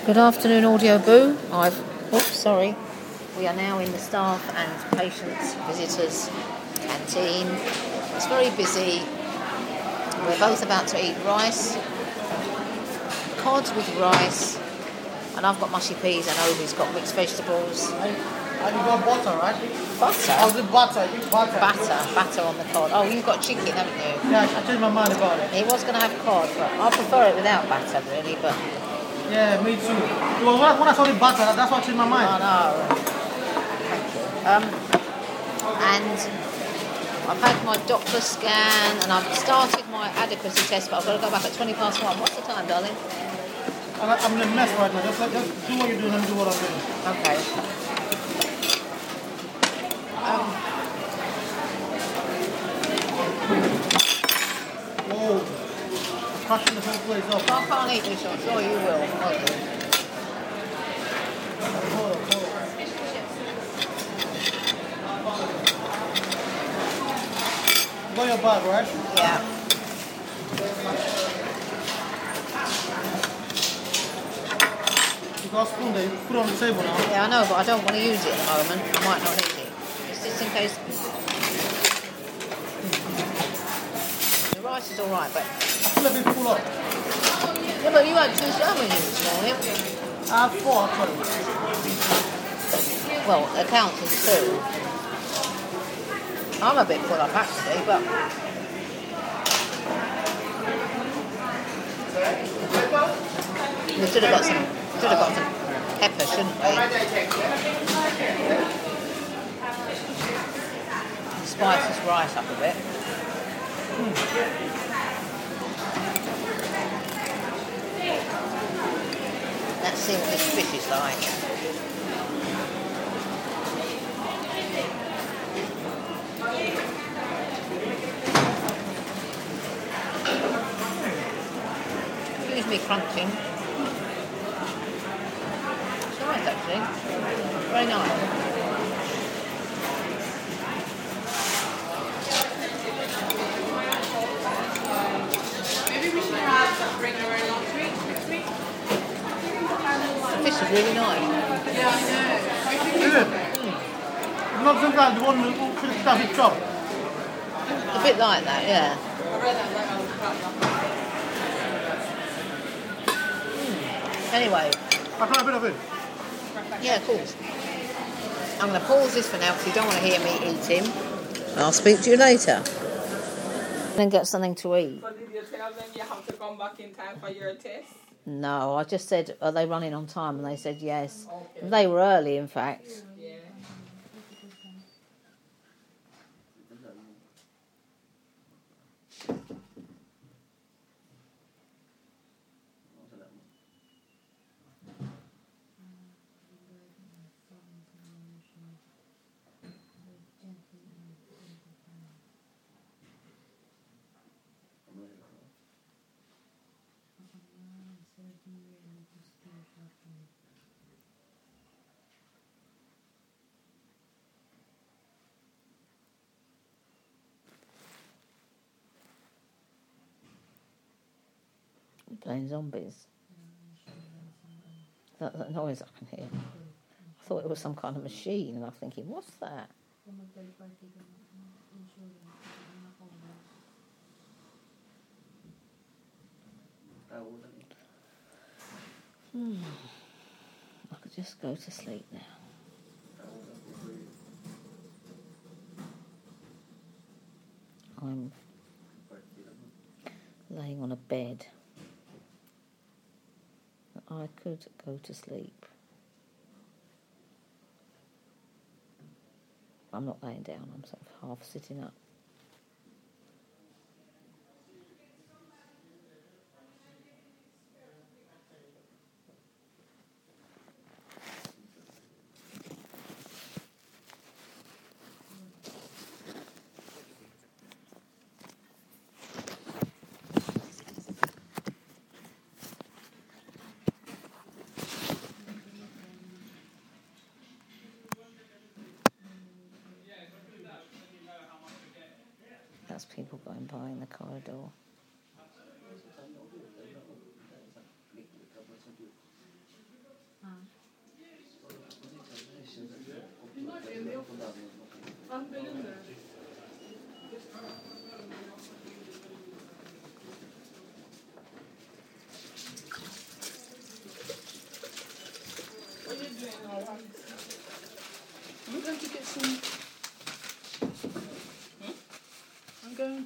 Good afternoon, Audio Boo. Sorry. We are now in the staff and patients, visitors canteen. It's very busy. We're both about to eat rice, cod with rice, and I've got mushy peas and Obi's got mixed vegetables. And you got butter, right? Butter? Oh, the butter. You butter. Batter on the cod. Oh, you've got chicken, haven't you? Yeah, I changed my mind about it. He was going to have cod, but I prefer it without batter, really, but... Yeah, me too. Well, when I saw the butter, that's what changed my mind. Oh, no. Thank you. And I've had my Doppler scan, and I've started my adequacy test, but I've got to go back at 1:20. What's the time, darling? I'm in a mess right now. Just do what you're doing and do what I'm doing. Okay. Whoa. Crushing the whole place up. I can't eat this, I'm sure you will. Won't you? Hold on. You got your bag, right? Yeah. You got a spoon there. You put it on the table now. Yeah, I know, but I don't want to use it at the moment. I might not need it. It's just in case. The rice is alright, but... I feel a bit full up. Yeah, but you had 2 sandwiches this morning. I have 4 actually. Well, it counts as 2. I'm a bit full up actually, but... We should have got some pepper, shouldn't we? Spice this rice up a bit. Let's see what this fish is like. Excuse me crunching. It's nice actually. Very nice. Bring her in last week, next week. The fish is really nice. Yeah, I know. Is it? Not sometimes the one who could have stuff his chop. A bit like that, yeah. I read that like Anyway, I can have a bit of it. yeah, of course. I'm going to pause this for now because you don't want to hear me eating. I'll speak to you later. Then get something to eat. So did you tell them you have to come back in time for your test? No, I just said, are they running on time? And they said yes. Okay. They were early, in fact. Yeah. Playing zombies. That noise I can hear. I thought it was some kind of machine, and I'm thinking, what's that? I could just go to sleep now. I'm laying on a bed. I could go to sleep. I'm not laying down, I'm sort of half sitting up. That's people going by in the corridor.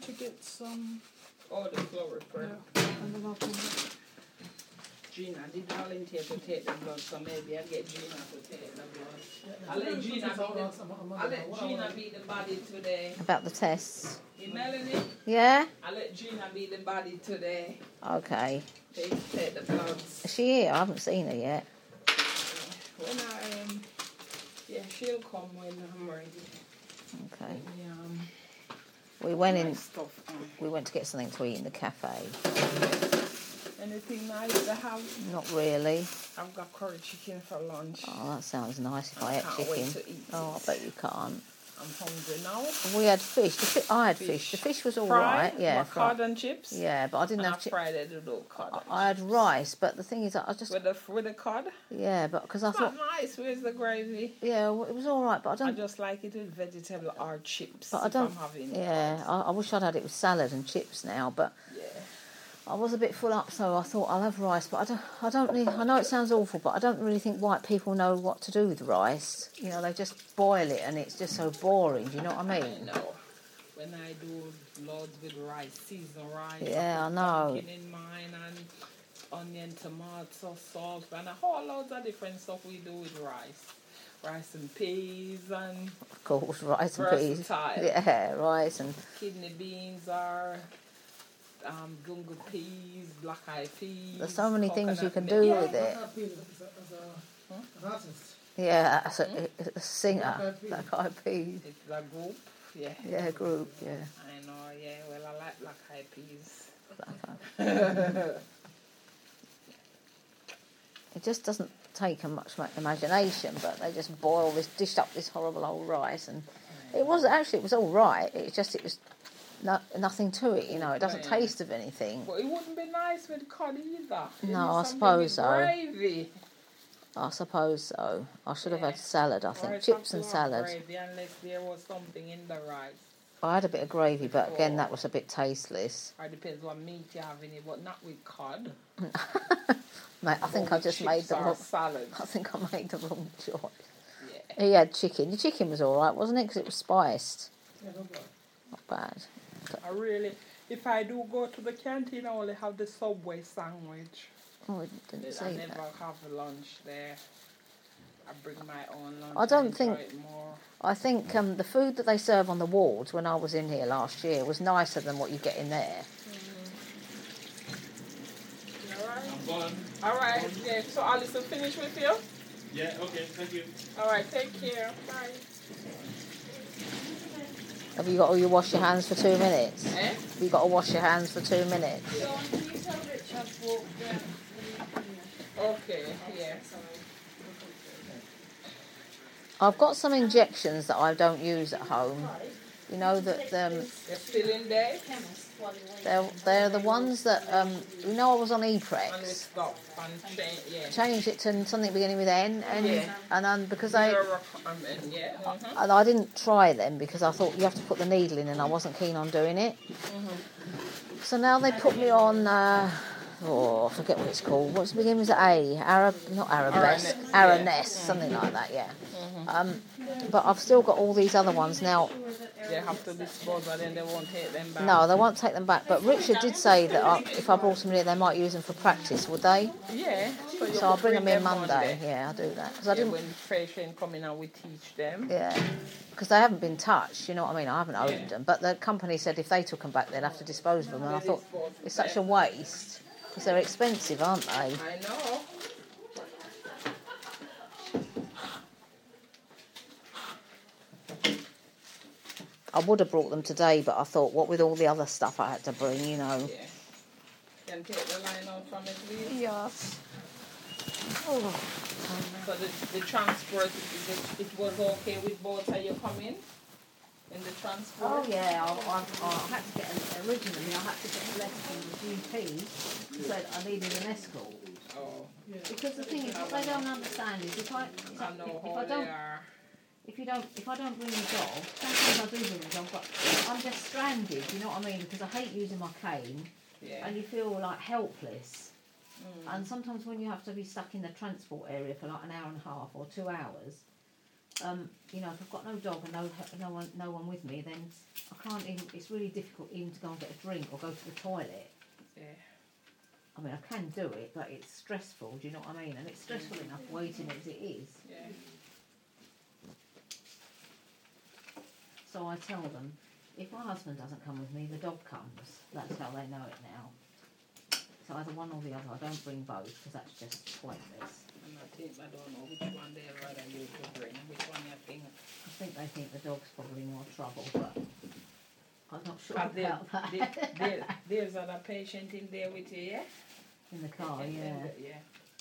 to get some. Oh, the flower prayer. And then I'll come back. Gina did volunteer to take the blood, so maybe I'll get Gina to take the blood. I'll let Gina be the body today. About the tests. Hey, Melanie, Yeah? I'll let Gina be the body today. Okay. Take the bloods. Is she here? I haven't seen her yet. When I am, yeah, she'll come when I'm ready. Okay. Yeah, We went in. nice stuff. We went to get something to eat in the cafe. Anything nice to have? Not really. I've got curry chicken for lunch. Oh, that sounds nice if I ate can't wait chicken. to eat Oh, I bet you can't. I'm hungry now. We had fish. I had fish. The fish was all right. Yeah, cod and chips. Yeah, but I didn't And have I fried it with little cod. I had rice, but the thing is, I just with the cod. yeah, but because I It's thought not nice. Where's the gravy? yeah, well, it was all right, but I I don't. just like it with vegetable or chips. But I don't. If I'm having Yeah, I wish I'd had it with salad and chips now, but yeah. I was a bit full up, so I thought I'll have rice. But I don't really. I know it sounds awful, but I don't really think white people know what to do with rice. You know, they just boil it, and it's just so boring. Do you know what I I mean? know. When I do loads with rice, seasoned rice. Yeah, I know. Pumpkin in mine and onion, tomato, salt, and a whole loads of different stuff we do with rice. Rice and peas and Of course, rice and peas. versatile. Yeah, rice and Kidney beans are gungo peas, black eyed peas. there's so many things you coconut can milk. do Yeah. with it. As an artist. Yeah, as a singer, Black Eyed Peas. Black Eyed Peas. It's a group, yeah. Yeah, group, yeah. I know, yeah. Well, I like black eyed peas. It just doesn't take much imagination, but they just dished up this horrible old rice, and it was all right. It was nothing to it, you know. It doesn't Right. taste of anything. But it wouldn't be nice with cod either. You No, need I something suppose with so. Gravy. I suppose so. I should have had Yeah. salad. I Or think it chips have and to have salad. Gravy unless there was something in the rice. I had a bit of gravy, but again, Oh. that was a bit tasteless. Or depends what meat you have in it, but not with cod. Mate, I think I just made the wrong. salad. I think I made the wrong choice. Yeah. He had chicken. The chicken was all right, wasn't it? Because it was spiced. Yeah, no problem. Not bad. I really, if I do go to the canteen, I only have the Subway sandwich. Oh, I didn't I see never that. have lunch there. I bring my own lunch. I don't enjoy think- it more. I think the food that they serve on the wards when I was in here last year was nicer than what you get in there. All right. Yeah. So Alison, finish with you. Yeah, okay, thank you. All right. Take care. Bye. Have you got to wash your hands for 2 minutes? Eh? Have you got to wash your hands for 2 minutes? Okay. Yeah. I've got some injections that I don't use at home. You know that You're still in there. they're the ones that you know I was on And we E-Prex. stop and change. Yeah. Changed it to something beginning with N, Yeah. and then because Yeah. and I didn't try them because I thought you have to put the needle in, and I wasn't keen on doing it. So now they put me on. I forget what it's called. What's the beginning with A? Not Arabesque, Araness, Araness, something like that. Yeah. But I've still got all these other ones now. They have to dispose of them. They won't take them back. No, they won't take them back. But Richard did say that if I brought them in, they might use them for practice, would they? Yeah. You So I'll could bring them in Monday. Monday. Yeah, I'll do that because I Yeah, didn't. when patient come in and we teach them. Yeah, because they haven't been touched. You know what I mean? I haven't opened them, but the company said if they took them back, they'd have to dispose of them. And I thought it's such a waste because they're expensive, aren't they? I know. I would have brought them today, but I thought, what with all the other stuff I had to bring, you know. Yeah. Can take the line out from it, please. Yes. Oh. So the transport, it was okay with both of you coming in the transport? Oh yeah, I had to get originally. I had to get a letter from the GP who said I needed an escort. Oh, Because the thing is, what they don't understand is if I don't are. if I don't bring a dog, sometimes I do bring a dog, but I'm just stranded. You know what I mean? Because I hate using my cane, Yeah. and you feel like helpless. And sometimes when you have to be stuck in the transport area for like an hour and a half or 2 hours, you know, if I've got no dog and no one with me, then I can't even. It's really difficult even to go and get a drink or go to the toilet. Yeah. I mean, I can do it, but it's stressful. Do you know what I mean? And it's stressful enough waiting as it is. Yeah. So I tell them, if my husband doesn't come with me, the dog comes. That's how they know it now. So either one or the other. I don't bring both because that's just pointless. And I don't know which one they'd rather you to bring. Which one you think? I think they think the dog's probably more trouble, but I'm not sure But about that. there's other patient in there with you, yeah? In the car, Yeah.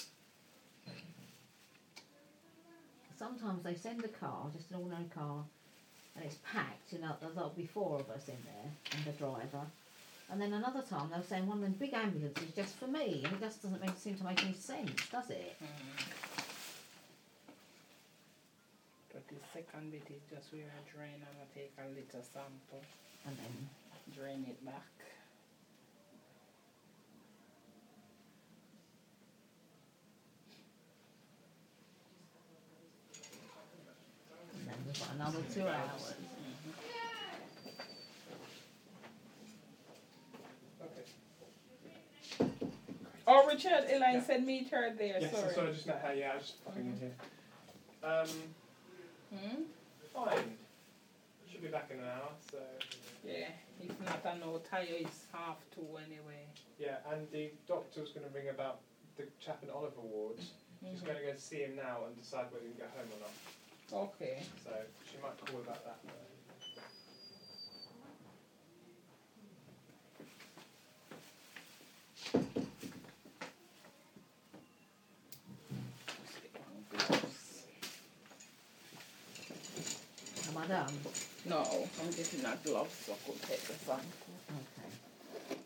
Sometimes they send a car, just an ordinary car, and it's packed, you know, there'll be 4 of us in there, and the driver. And then another time they'll send one of them big ambulances just for me, and it just doesn't seem to make any sense, does it? But the second bit is just where I drain and I take a little sample, And then, drain it back. we've got another 2 hours. Oh, Richard, Elaine said meet her there, Yes, sorry. sorry, I just met her, yeah, I was just popping in here. Fine. Should be back in an hour, so... Yeah, if not, I know Tayo is 2:30 anyway. Yeah, and the doctor was going to ring about the chap in Oliver Ward. She's going to go see him now and decide whether he can get home or not. Okay. So she might call about that. Am I done? No, I'm getting a glove so I could take the sample. Okay.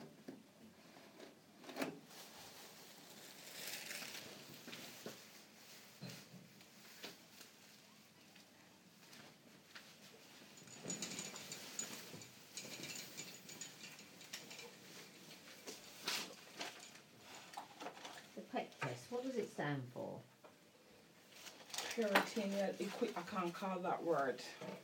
The PET test, what does it stand for? Peritoneal I can't call that word.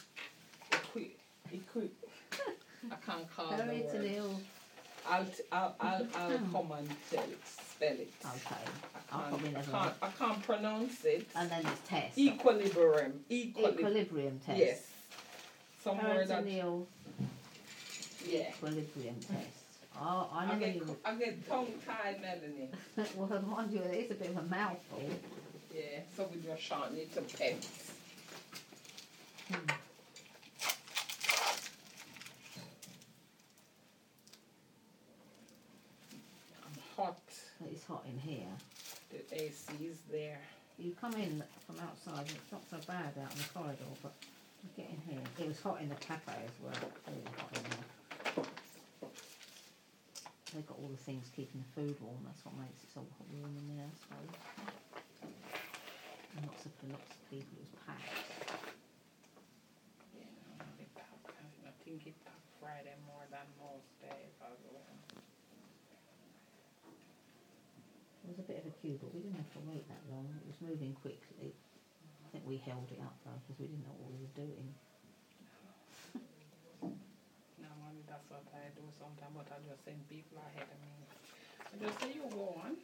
I can't call the word. Peritoneal. I'll come and spell it. Okay. I'll probably never. I can't pronounce it. And then it's test. Equilibrium. Equilibrium test. Yes. Somewhere that. Peritoneal Yeah. equilibrium test. Oh, I never knew. I get tongue tied, Melanie. Well, mind you, it is a bit of a mouthful. Yeah, so we just shorten it to PEPs. I'm hot. It's hot in here. The AC is there. You come in from outside, and it's not so bad out in the corridor, but you get in here. It was hot in the cafe as well. Really hot in there. They've got all the things keeping the food warm. That's what makes it so warm in there, I suppose. And lots of people. It was packed. Yeah, they pack. I think it packed Friday more than most days. It was a bit of a queue, but we didn't have to wait that long. It was moving quickly. I think we held it up though because we didn't know what we were doing. No, mommy, that's what I do sometimes, but I just send people ahead of me. I just say you go on.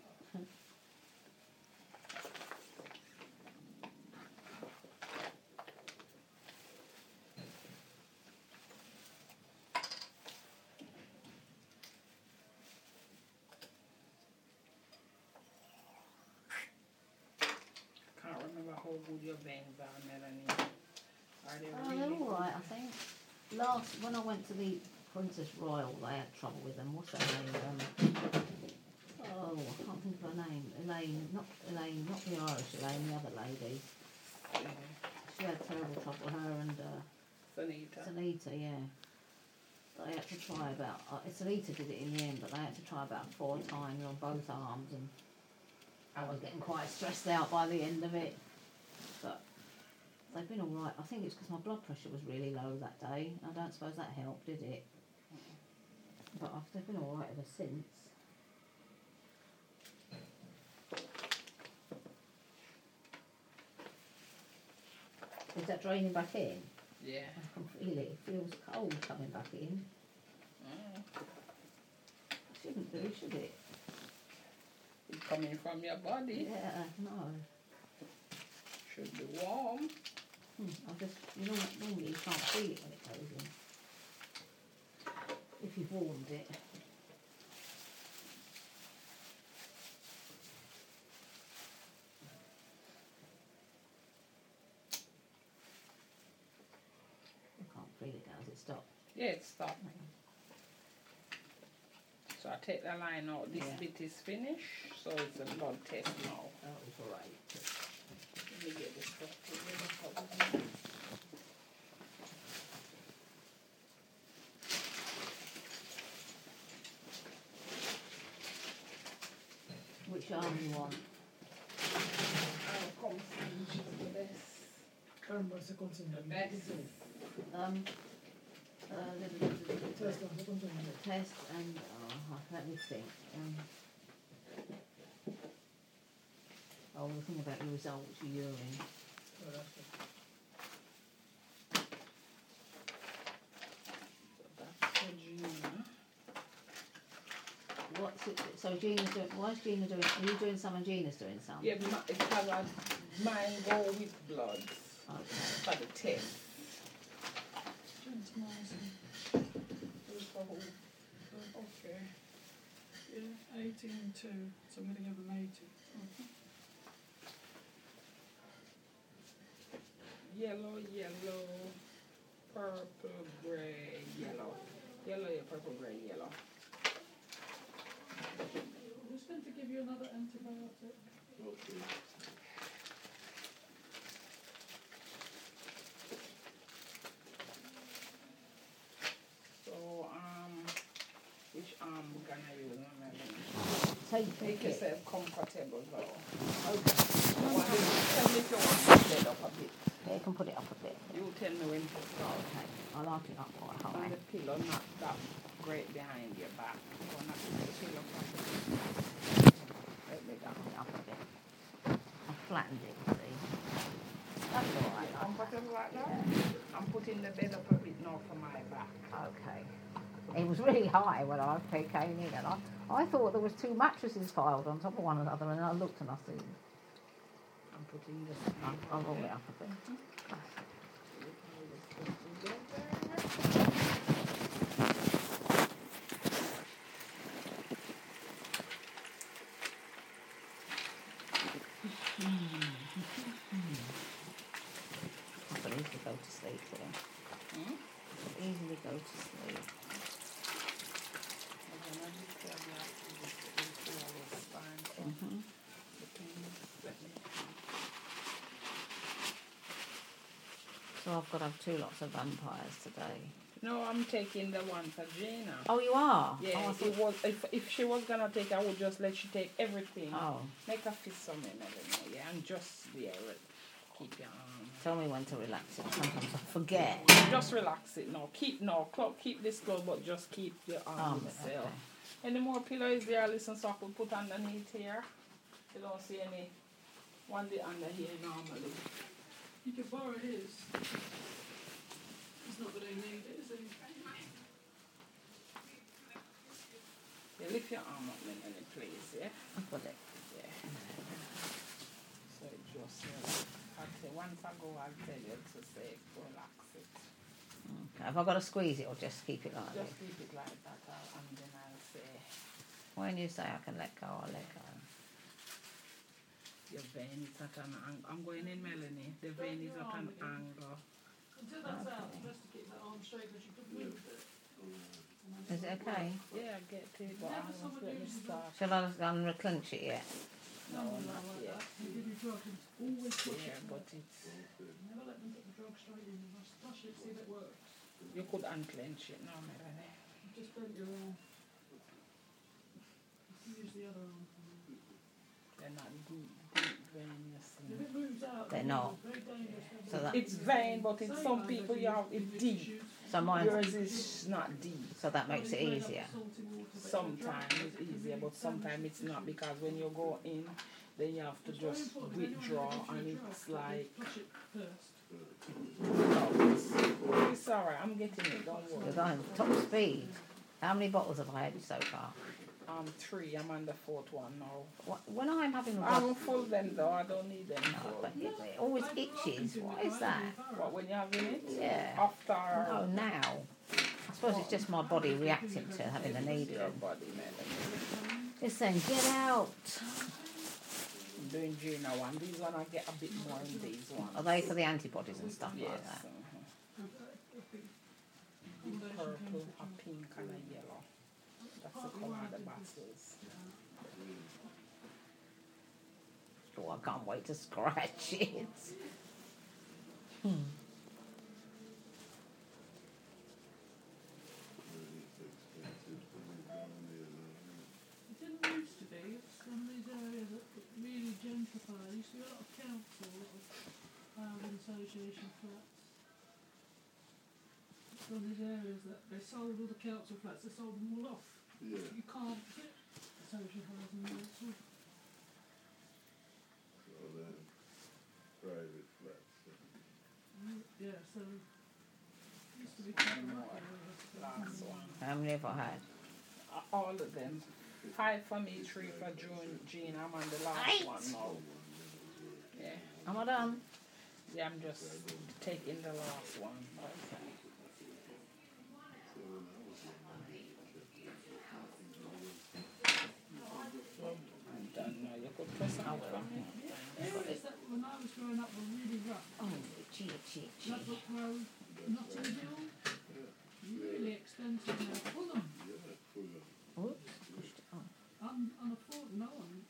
Can't remember how good your veins are, Melanie. Are they Oh, really they're good? all right, I think. When I went to the Princess Royal, they had trouble with them. What's her name? Oh, I can't think of her name. Elaine, not the Irish Elaine, the other lady. She had terrible trouble. Her and Sunita, yeah. They had to try about. Sunita did it in the end, but they had to try about 4 times on both arms, and I was getting quite stressed out by the end of it. But they've been all right. I think it's because my blood pressure was really low that day. I don't suppose that helped, did it? But they've been all right ever since. Is that draining back in? Yeah. I can feel it. It feels cold coming back in. Shouldn't do, should it? It's coming from your body. Yeah, no. Should be warm. I just, normally you can't feel it when it goes in. If you've warmed it. I can't feel it now. Has it stopped? Yeah, it stopped. So I take the line out. This bit is finished, so it's a blood test now. Oh, it's alright. Let me get this stuff. Which arm do you want? I'll come see which is the best. Caramba, ese consente. The best. The test and let me think. The thing about your results, your urine. That's for Gina. What's it? So Gina's doing. Why is Gina doing? Are you doing some and Gina's doing some? Yeah, because mine go with blood Okay. for the test. Okay. Yeah, 18 2, so I'm going to give them 80. Yellow, yellow, purple, grey, yellow. Yellow, yeah, purple, grey, yellow. I'm just going to give you another antibiotic. Okay. So, which arm gonna use? Make yourself comfortable though. Okay. Tell me if you want to put it up a bit. Yeah, you can put it up a bit. You tell me when to start. Okay. I like it up quite high. And the pillow not that great behind your back. So not the pillow from the let me down. Put it up a bit. I flattened it, see. That's alright. Comfortable like that? Yeah. I'm putting the bed up a bit now for my back. Okay. It was really high when I came in, and I thought there was two mattresses piled on top of one another, and I looked and I see. I'm putting this I'll roll it up a bit. I can easily go to sleep today. I can easily go to sleep. So I've got to have 2 lots of vampires today. No, I'm taking the one for Gina. Oh, you are? Yeah, Oh, it was, if she was gonna take, I would just let she take everything. Oh. Make her feel something, I don't know, yeah, and just keep your arm. Tell me when to relax it. Sometimes I forget. Just relax it now. Keep this close, but just keep your arm itself. Okay. Any more pillows there? Listen, so I could put underneath here. You don't see any one day under here normally. You can borrow his. He's not going to need it, is he? You lift your arm up in any place, yeah? I've got it. Yeah. So it just, once I go, I'll tell you to say, relax it. Okay. Have I got to squeeze it or just keep it like this? Just keep it like that, and then I'll say, When you say I can let go, I'll let go. your vein is at an angle. I'm going in, Melanie. The vein is at an angle. Until that's out, it's best to keep that arm straight because you could move it. Is it okay? Yeah, I get to it, but I must let me start. Shall I unclench it yet? No, not yet. They give you drugs and always push Yeah, it. but it's... Never let them put the drug straight in. You must touch it, see if it works. You could unclench it now, Melanie. You just bent your arm. You can use the other arm. They're not deep veins. If it moves out, They're not. Very dangerous. So that, It's vein, but in some people you have it deep. so mine. Yours is not deep. So that makes it easier. Sometimes it's easier, but sometimes it's not, because when you go in, then you have to just withdraw, and it's like, Flush it first. oh, it's alright, I'm getting it, don't You're worry. going top speed. How many bottles have I had so far? 3, I'm on the 4th one now. When I'm having a I blood, don't full them though, I don't need them. no, but it always itches. What is that? What, when you're having it? Yeah. After Oh, now. I suppose it's just my body reacting to having the needle. your body, man. It's saying, get out. I'm doing Gina one. These one I get a bit more in these ones. Are they for the antibodies and stuff Yes. like that? Purple, a pink, and a yellow. That's the colour of the bottles. Oh, I can't wait to scratch it. It didn't used to be. It's one of these areas that get really gentrified. There used to be a lot of council, a lot of housing association flats. It's one of these areas that they sold all the council flats, they sold them all off. Yeah. You can't get social housing there. It's all So then, private flats. yeah, so it used to be quite a lot of Last one. How many have I had? All of them. 5 for me, 3 for Jean. I'm on the last 8. one now. Yeah. Am I done? Yeah, I'm just taking the last one. Okay. I'm done now. You could press it over. areas that when I was growing up were really rough. Oh, itchy, itchy, itchy. Ladbroke Road, Notting Hill, really expensive now. Fulham, Oops, pushed it on. unaffordable, no one.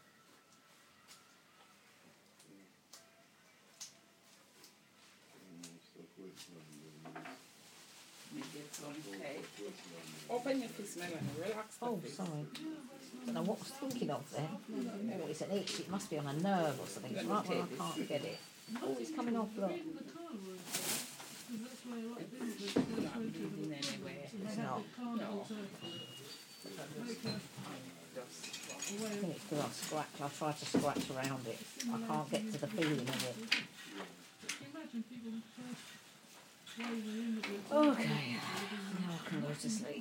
You get some cake. Open your fist, Melanie. Relax the Oh, fist. sorry. Don't know what I was thinking of then. Oh, it's an itch. It must be on a nerve or something. It's right when I can't get it. Oh, it's coming off, look. Even the carnival is there, because that's where a lot of business goes Not through to bleeding the anywhere. so they It's have not. the carnival to make a way I of think it's because I scratch. I try to scratch around it. I can't get to the feeling of it. Can you imagine people first wave the immigrants? Okay, now I can go to sleep.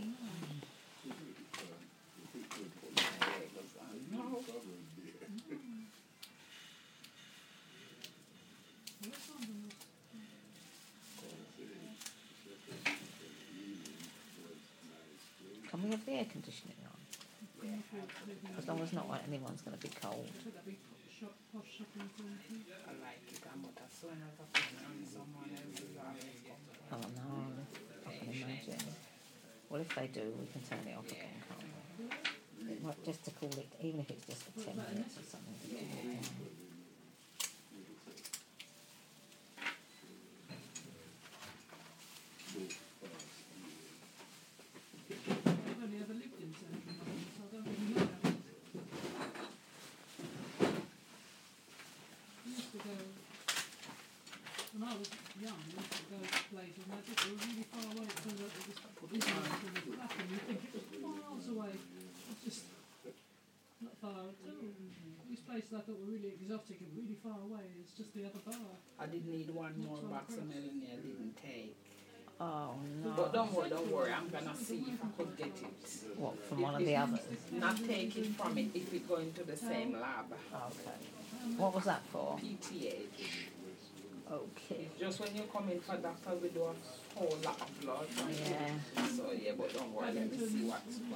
Can we have the air conditioning on? As long as not anyone's going to be cold. That big posh shopping centre. I like it, but as soon as I put it on someone else's eyes, Oh no, I can imagine. Well, if they do, we can turn it off again, can't we? It might, just to cool it, even if it's just for 10 minutes or something, to cool it down. I've only ever lived in central London, so I don't really know how it is. I used to go, when I was young, I used to go to places and they just were really far away. It turned out it was business and the flat and you think it was miles away. It's just not far at all. These places I thought were really exotic and really far away. It's just the other bar. I did need one more box of Melanie, I didn't take. Oh But no. don't worry, I'm gonna see if I could get it. What, from one of the others? Not take it from it if it go into the same lab. Okay. What was that for? PTH. Okay. Just when you come in for doctor, we do a whole lot of blood. Yeah. So yeah, but don't worry, let me see what goes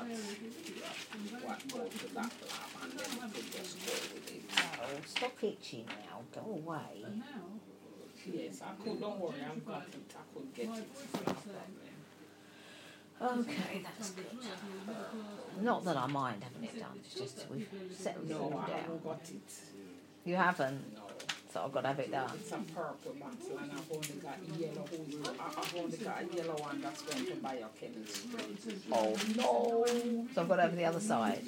to that lab, and then we could just go with it. Oh, stop itching now. Go away. And now, Yes, I could. Don't worry, I've got it. I could get my it. boyfriend said, Okay, that's good. Not that I mind having it done. It's just we've settled it all No, I haven't down. got it. You haven't, No. so I've got to have it done. It's a purple bottle, and I've only got a yellow. I've only got a yellow one that's going to biochemistry. Oh no! So I've got to have the other side.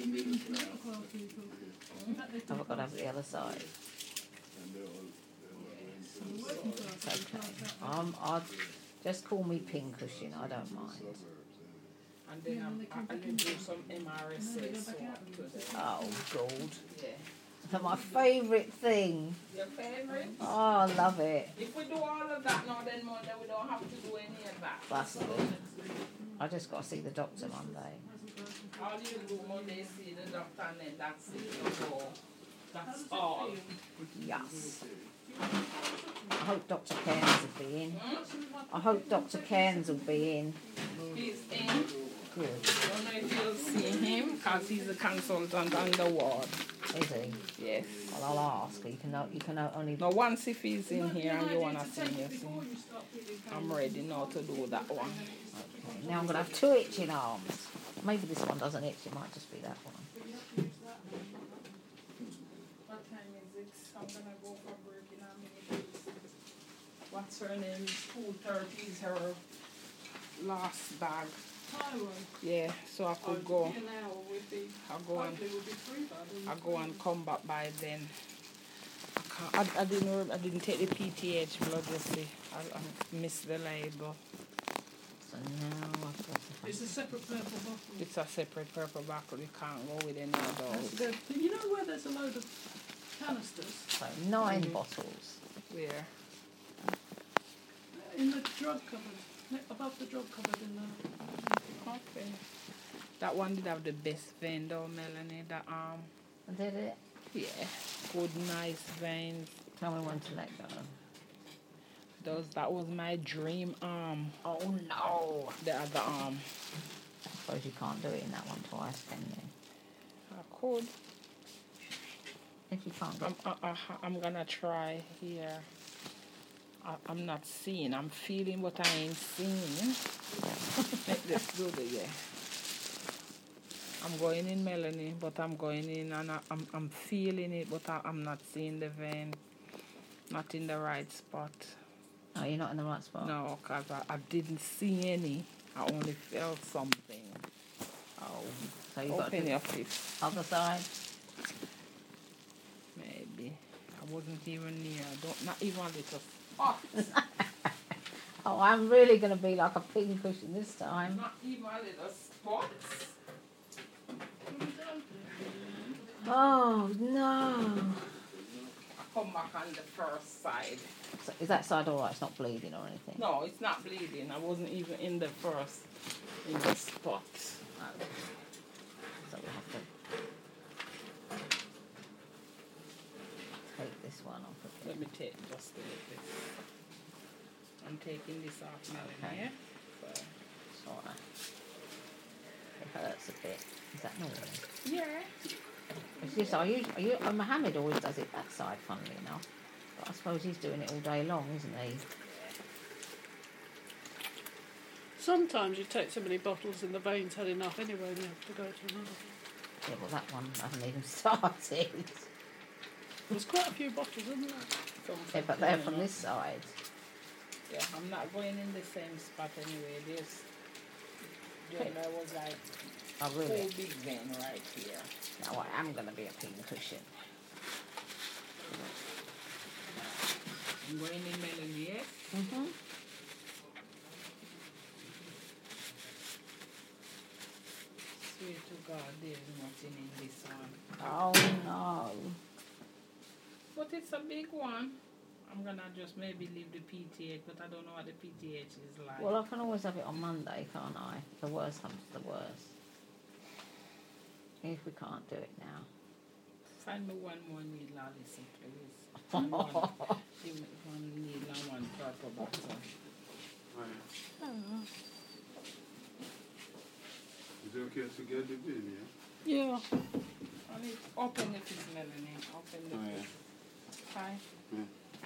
I've got to have the other side. It's okay. I'd just call me pincushion. I don't mind. And then I do some MRSA swab to them. Oh, gold. Yeah. They're my favourite thing. Your favourite? Oh, I love it. If we do all of that now, then Monday we don't have to do any of that. That's good. I just got to see the doctor Monday. All you do Monday is see the doctor and then that's it. You go. That's all. Yes. I hope Dr. Cairns will be in. I hope Dr. Cairns will be in. He's in. Good. I don't know if you'll see him because he's a consultant on the ward. Is he? Yes. Well, I'll ask. You can only. Now once if he's in here and you want to see him, I'm ready now to do that one. Okay. Now I'm going to have 2 itching arms. Maybe this one doesn't itch. It might just be that one. What time is it? I'm going to go for break in a minute. What's her name? 2:30 is her last bag. Yeah, so I could go. I go and come back by then. I didn't take the PTH blood yesterday. I missed the label. So now I've got to. It's a separate purple bottle. It's a separate purple bottle. You can't go with any of those. You know where there's a load of canisters? So 9 bottles. Where? In the drug cupboard. Above the drug cupboard in the... Okay. That one did have the best vein though, Melanie. That Did it? yeah, good nice veins. Tell me when to let go. That was my dream arm. Oh no! The other arm. I suppose you can't do it in that one twice, can you? I could. If you can't get... I'm gonna try here. I'm not seeing. I'm feeling what I ain't seeing. Let's do it, yeah. I'm going in, Melanie, but I'm going in and I'm feeling it, but I'm not seeing the vein. Not in the right spot. Oh, you're not in the right spot? No, because I didn't see any. I only felt something. Oh, So you've got to open do your fist. other side? Maybe. I wasn't even near. Not even a little spot. Oh, I'm really going to be like a pin cushion this time. Not even a little spot. Oh, no. I come back on the first side. So is that side all right? It's not bleeding or anything? No, it's not bleeding. I wasn't even in the first, in the spot. Oh. So we have to take this one off of Let me take just a little bit. I'm taking this off now. Okay. Yeah? It's all right. It hurts a bit. Is that normal? Yeah. It's just, Mohammed always does it that side, funnily enough. But I suppose he's doing it all day long, isn't he? Sometimes you take so many bottles and the veins had enough anyway and you have to go to another. Yeah, well, that one hasn't even started. There's quite a few bottles, isn't there? Yeah, but they're from this side. Yeah, I'm not going in the same spot anyway. There was like Oh, really? whole big vein right here. Now I am going to be a pin cushion. I'm going in Melanie, yes? Mm-hmm. Swear to God, there's nothing in this one. Oh, no. But it's a big one. I'm gonna just maybe leave the PTH, but I don't know what the PTH is like. Well, I can always have it on Monday, can't I? The worst comes to the worst. If we can't do it now. Find me one more needle, Alison, please. Give me one needle and one purple bottle. Is it okay to get the bin, yeah? Yeah. I need open the piece, Melanie. Open the piece. Hi. Yeah.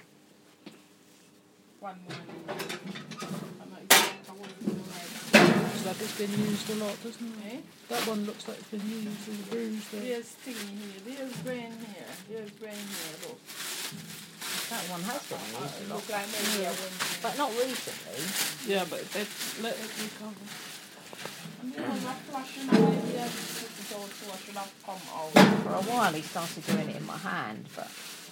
One more needle. I'm not sure if I want to do right. Looks like it's been used a lot, doesn't it? Eh? That one looks like it's been used and bruised. There's sting here. There's brain here. There's brain here. Look. That one has been used a lot. Look like maybe I wouldn't. But not recently. Yeah, but let it recover. And then I'm not flashing maybe I just put it out so I should have come out. For a while he started doing it in my hand, but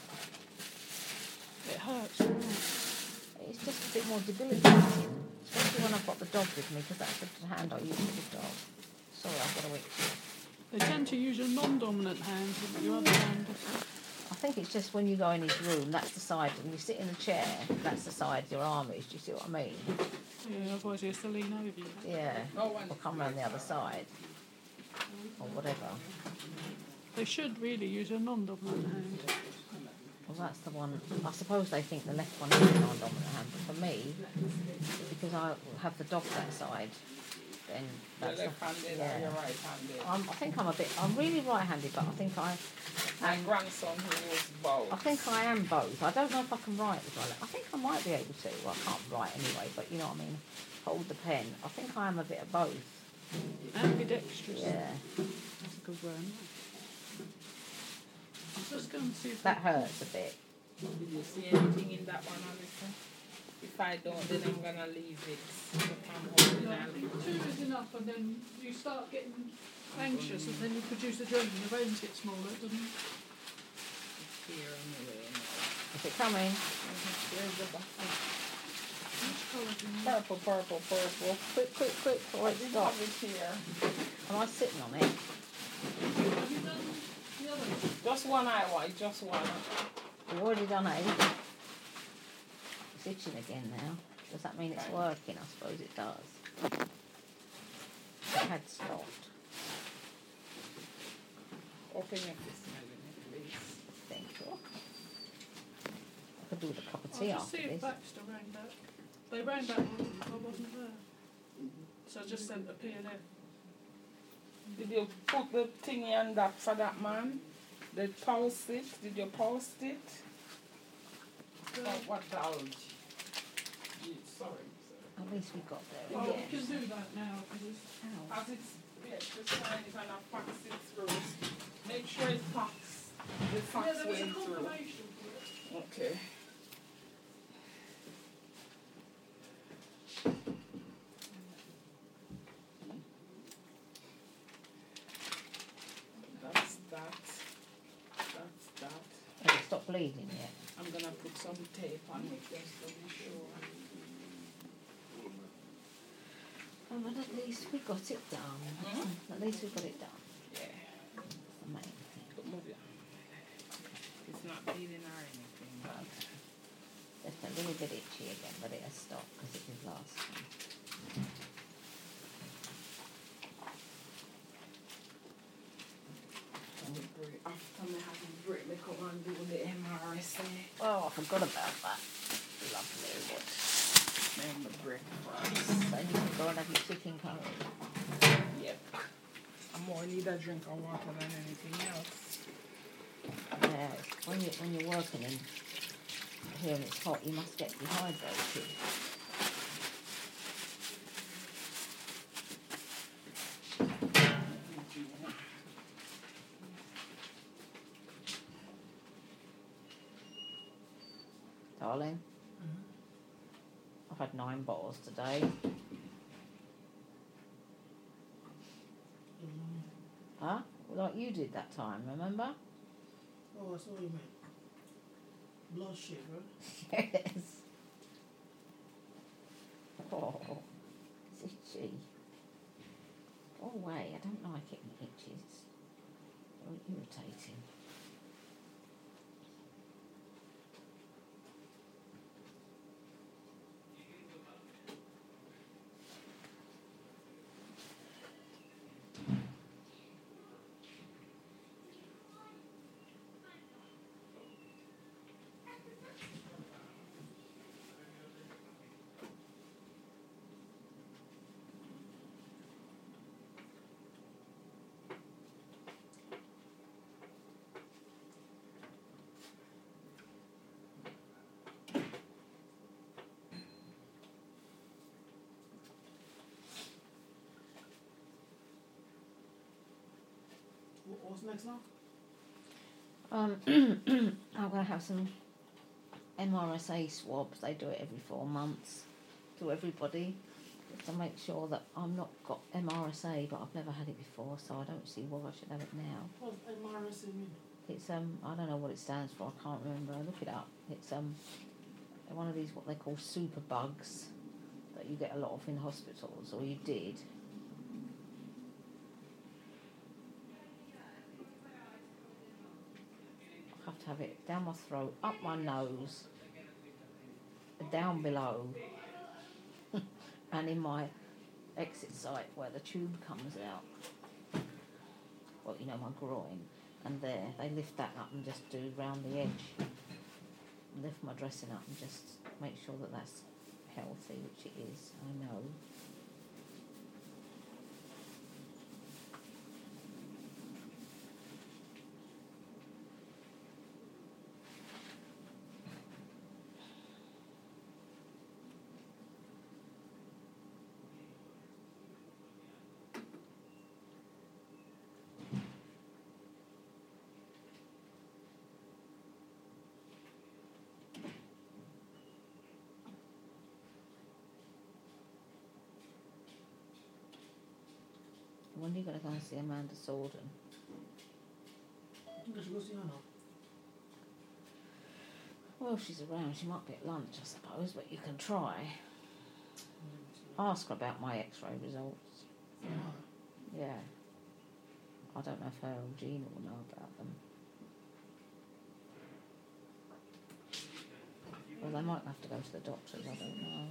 It hurts. it's just a bit more debilitating. Especially when I've got the dog with me, because that's the hand I use with the dog. Sorry, I've got to itch. They tend to use your non-dominant hand, but your other hand. think it's just when you go in his room, that's the side, and you sit in the chair, that's the side your arm is. Do you see what I mean? Yeah, otherwise he has to lean over you. Yeah. Or come round the other side. Or whatever. They should really use a non-dominant hand. Well, that's the one. I suppose they think the left one is the non-dominant hand, but for me, because I have the dog that side, then that's You're left-handed or you're right-handed? I think I'm really right-handed, but I think My grandson who was both. I think I am both. I don't know if I can write with my left. I think I might be able to. Well, I can't write anyway, but you know what I mean. Hold the pen. I think I am a bit of both. Ambidextrous. Yeah. That's a good word. Just go and see if That hurts a bit. Did you see anything in that one, Alison? If I don't, then I'm gonna leave it. But I'm hoping I'll leave it. two is enough, and then you start getting anxious, and then you produce adrenaline. The veins get smaller, doesn't it? It's here anyway. Is it coming? Where's the bottle? Which colour do you want? Purple. Quick. I didn't have it here. Am I sitting on it? Have you done the other one? Just one eye white, just one. We've already done 8. It's itching again now. Does that mean it's working? I suppose it does. It had stopped. Open your fist, please. Thank you. I could do with a cup of I'll tea just after see if this. Baxter rang back. They rang back when I wasn't there. So I just sent a PLF. Did you put the thingy on that for that man? The post it? Did you post it? What else? Sorry. At least we got there. Well, Yeah. we can do that now because Ow. As it's just sign it and I fax it through. Make sure it packs the fax there was a went through. confirmation for it. Okay. That's that. Has it stopped bleeding yet? I'm gonna put some tape on it just to be sure. Oh, but at least we got it done. At least we got it done. Yeah. That's the main thing. But move it. It's not bleeding or anything. Just a little bit itchy again, but it has stopped because it did last time. After me having break, me come and do the MRSA. Oh, I forgot about that. Lovely. Then the break first. So you can go and have your chicken curry. Yep. I more need a drink of water than anything else. Yeah, when you're working in here and it's hot, you must get dehydrated. Darling, I've had 9 bottles today. Huh? Like you did that time, remember? Oh, I saw what you meant. Blood sugar. Yes. Oh, it's itchy. Go away, I don't like it when it itches. Very irritating. What's next now? I'm going to have some MRSA swabs. They do it every 4 months to everybody to make sure that I'm not got MRSA, but I've never had it before, so I don't see why I should have it now. What's MRSA mean? It's I don't know what it stands for. I can't remember. Look it up. It's one of these what they call super bugs that you get a lot of in hospitals, or you did. I have to to have it down my throat, up my nose, down below, and in my exit site where the tube comes out. Well, you know, my groin. And there, they lift that up and just do round the edge. Lift my dressing up and just make sure that that's healthy, which it is, I know. When are you going to go and see Amanda Sorden? I think I should go see her now. Well, if she's around, she might be at lunch, I suppose, but you can try. Ask her about my X-ray results. Yeah. I don't know if her or Gina will know about them. Well, they might have to go to the doctors, I don't know.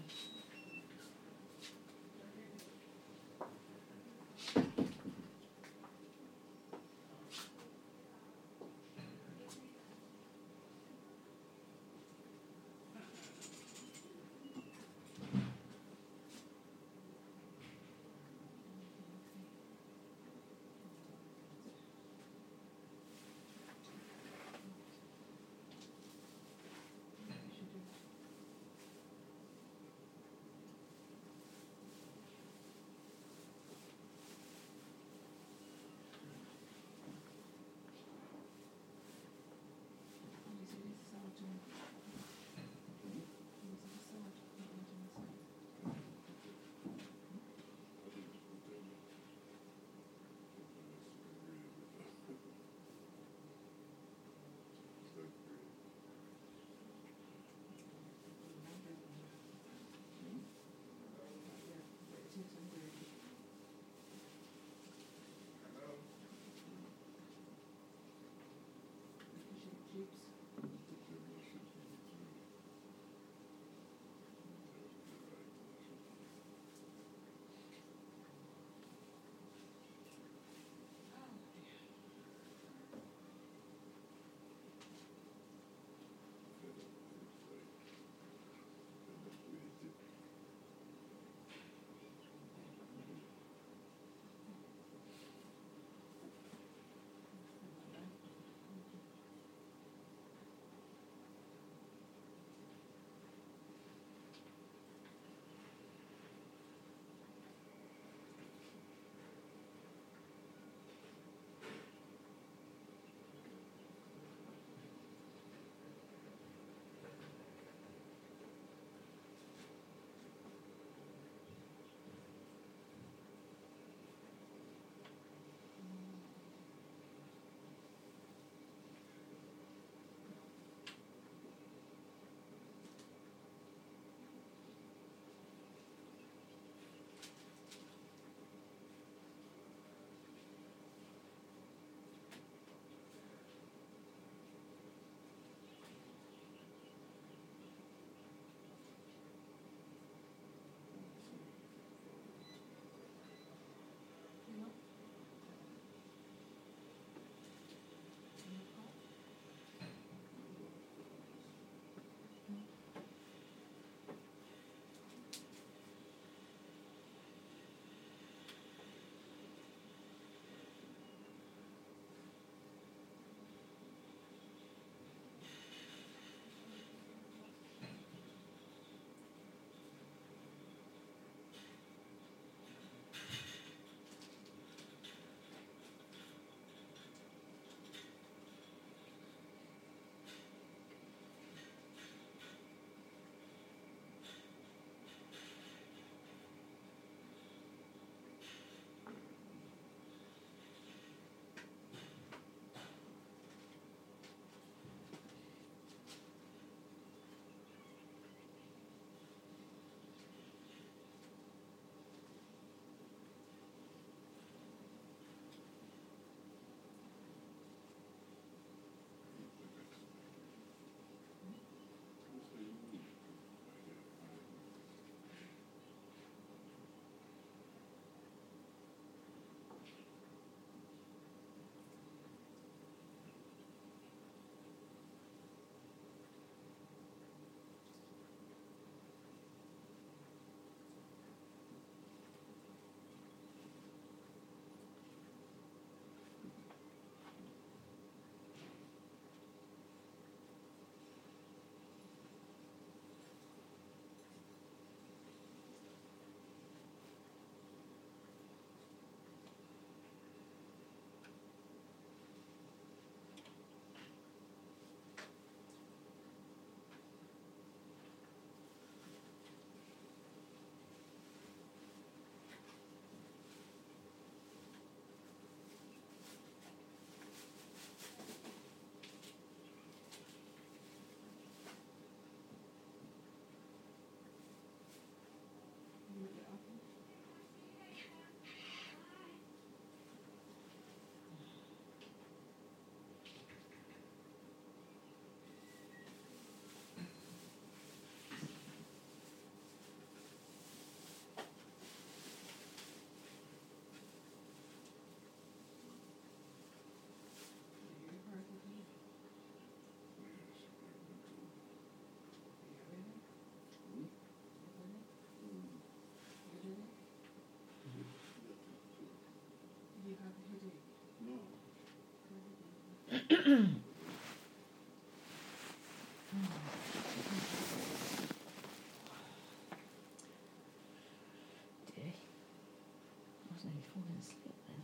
Dear. I was nearly falling asleep then.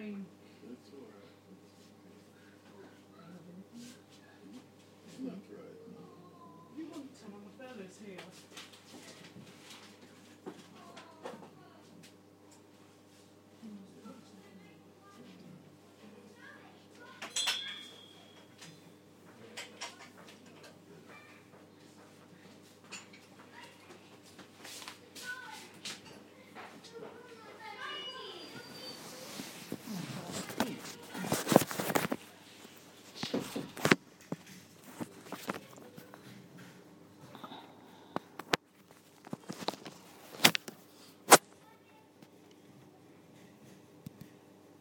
same